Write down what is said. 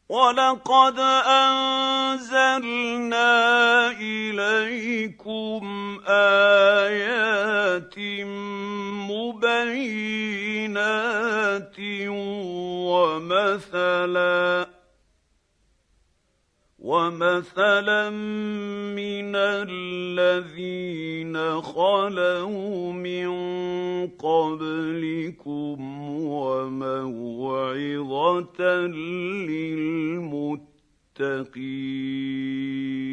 وَلَقَدْ أَنزَلْنَا إِلَيْكُمْ آيَاتٍ مُبَيِّنَاتٍ وَمَثَلًا مِّنَ الَّذِينَ خَلَوْا مِن قَبْلِكُمْ وَمَوْعِظَةً لِّلْمُتَّقِينَ